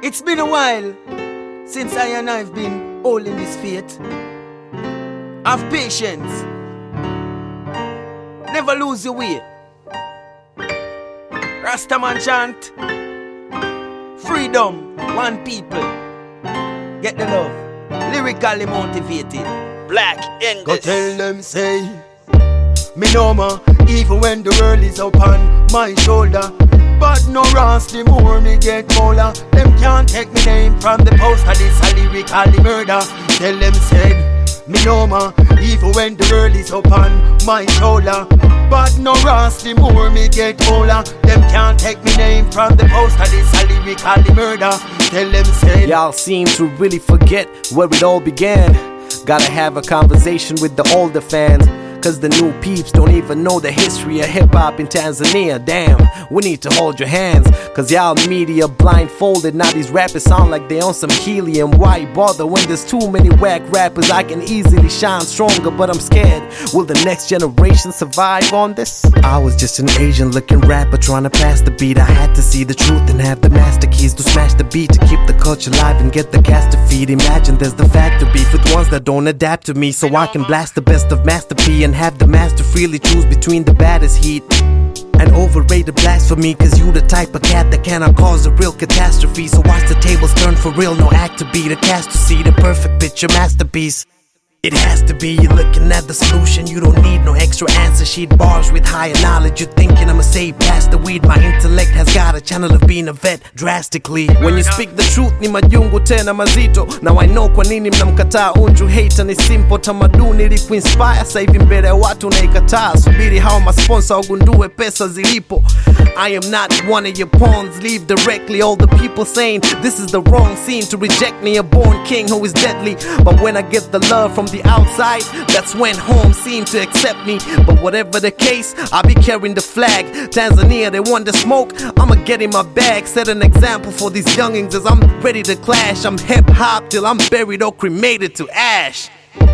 It's been a while since I and I've been holding this faith. Have patience. Never lose your way. Rastaman chant. Freedom, one people. Get the love. Lyrically motivated. Black English. Go tell them say, me no more, even when the world is upon my shoulder. But no rust, the more me get colder. Them can't take me name from the poster. This a lyrically murder. Tell them said, me no more, even when the world is upon my shoulder. But no rust, the more me get older. Them can't take me name from the poster. This a lyrically murder. Tell them said, y'all seem to really forget where it all began. Gotta have a conversation with the older fans, cause the new peeps don't even know the history of hip-hop in Tanzania. Damn, we need to hold your hands, cause y'all media blindfolded. Now these rappers sound like they on some helium. Why bother when there's too many whack rappers? I can easily shine stronger, but I'm scared. Will the next generation survive on this? I was just an Asian looking rapper trying to pass the beat. I had to see the truth and have the master keys to smash the beat, to keep the culture alive and get the gas to feed. Imagine there's the factor beef with ones that don't adapt to me, so I can blast the best of Master P and have the master freely choose between the baddest heat. And overrated blasphemy, cause you the type of cat that cannot cause a real catastrophe. So watch the tables turn for real, no act to be the cast to see the perfect picture masterpiece. It has to be, you're looking at the solution. You don't need no extra answer sheet. Bars with higher knowledge. You're thinking I'ma say past the weed. My intellect has got a channel of being a vet drastically. When you speak the truth ni majungu tena mazito. Now I know kwa nini mnamkataa unju. Hater ni simple, tamaduni ilikuinspire. Sa hivi mbele ya watu naikataa. Subiri hawa masponsa wagundue pesa zilipo. I am not one of your pawns. Leave directly all the people saying this is the wrong scene to reject me, a born king who is deadly. But when I get the love from the outside, that's when home seemed to accept me. But whatever the case, I'll be carrying the flag. Tanzania, they want the smoke, I'ma get in my bag. Set an example for these youngins as I'm ready to clash. I'm hip-hop till I'm buried or cremated to ash.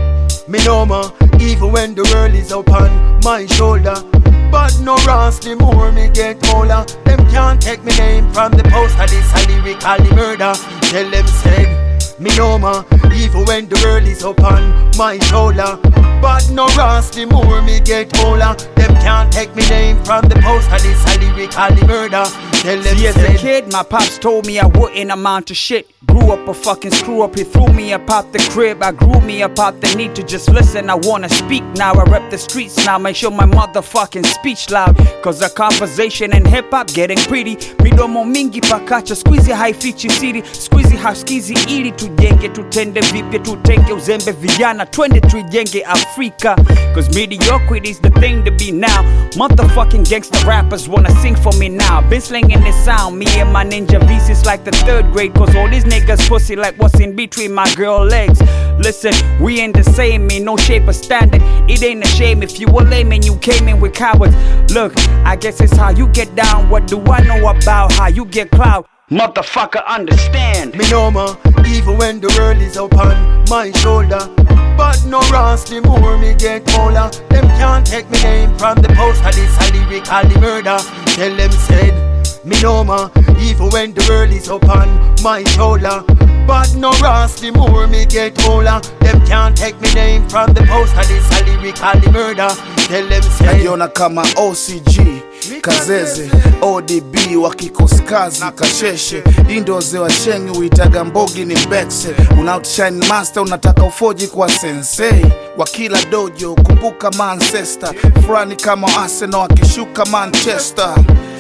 Me no more, even when the world is upon my shoulder. But no rust, the more me get older. Them can't take me name from the poster. This a lyrically murder. Tell them said, me no more, even when the world is upon my shoulder. But no rust, the more me get older. Them can't take me name from the poster. This a lyrically murder. Tell them see, as a kid, my pops told me I wouldn't amount to shit. Grew up a fucking screw up, he threw me up out the crib. I grew me up out the need to just listen. I wanna speak now, I rep the streets now. Make sure my motherfucking speech loud, cause the conversation and hip-hop getting pretty. Midomo mingi pakacha, squeezy haifichi city. Squeezy haskizi ili tujenge, tutende vipya, tutenge uzembe vijana. Twende tuijenge Afrika, cause mediocrity is the thing to be now. Motherfucking gangster rappers wanna sing for me now. Been slinging this sound, me and my ninja VC's like the 3rd grade. Cause all these niggas pussy like what's in between my girl legs. Listen, we ain't the same in no shape or standard. It ain't a shame if you were lame and you came in with cowards. Look, I guess it's how you get down. What do I know about how you get clout? Motherfucker, understand. Me no more, even when the world is upon my shoulder. But no rust, the more me get older. Them can't take me name from the poster. This a lyrically murder. Tell them said, me no more, even when the world is upon my shoulder. But no rust, the more me get older. Them can't take me name from the poster. This a lyrically murder. Tell them say, najiona kama OCG Kazeze, ODB wakikoskazi kasheshe. Indoze wa shengi uitaga mbogi ni Bexe. Unautshine master unataka ufoji kwa sensei. Wakila dojo kumbuka Manchester. Frani kama Arsenal wakishuka Manchester.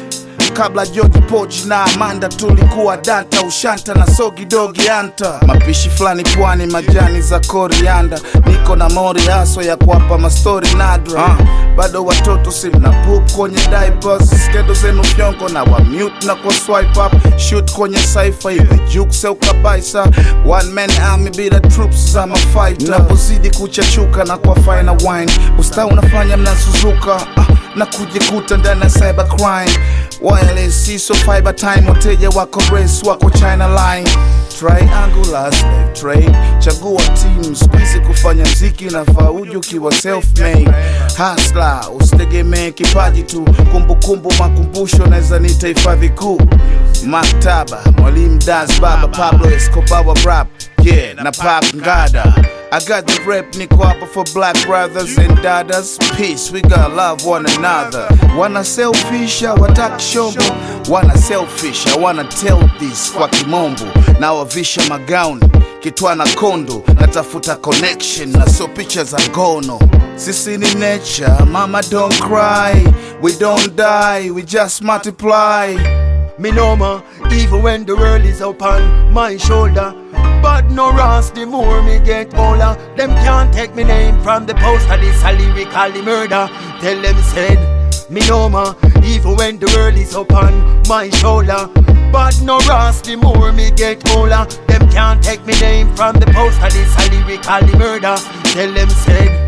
Kabla George Poji na Amanda tulikuwa data. Ushanta na sogi dogi anta. Mapishi flani pwani majani za korianda. Niko na mori haso ya kuwapa mastori nadra. Bado watoto simna poop kwenye diapers. Skedo zenu fyongo na wa mute na kwa swipe up. Shoot kwenye cypher hivi jukse ukabaisa. One man army bila troops za mafighter. Napozidi kuchachuka na kwa fine wine. Usta unafanya mnazuzuka na kujikuta ndani ya cybercrime. wireless iso fiber time, wateja wako race wako China line. Triangular slave trade, chagua team squeeze kufanya mziki na fauju kiwa self-made. Hustler, usitegemee kipaji tu, kumbukumbu makumbusho naweza nita hifadhi kuu. Maktaba, Mwalimu Das Baba, Pablo Escobar wa rap, yeah, na Pap Ngada. I got the rep, niko hapa for black brothers and daughters. Peace, we gotta love one another. Wanna selfish, wataka shombo. Wanna selfish, I wanna tell this kwa kimombo. Na wavisha magauni, kitwana kondo. Natafuta connection, na so picha za gono. Sisi ni nature, mama don't cry. We don't die, we just multiply. Me know ma, even when the world is upon my shoulder. But no rust, the more me get older. Them can't take me name from the post of this a lyrically murder. Tell them said, me know ma, even when the world is upon my shoulder. But no rust, the more me get older. Them can't take me name from the post of this a lyrically murder. Tell them said,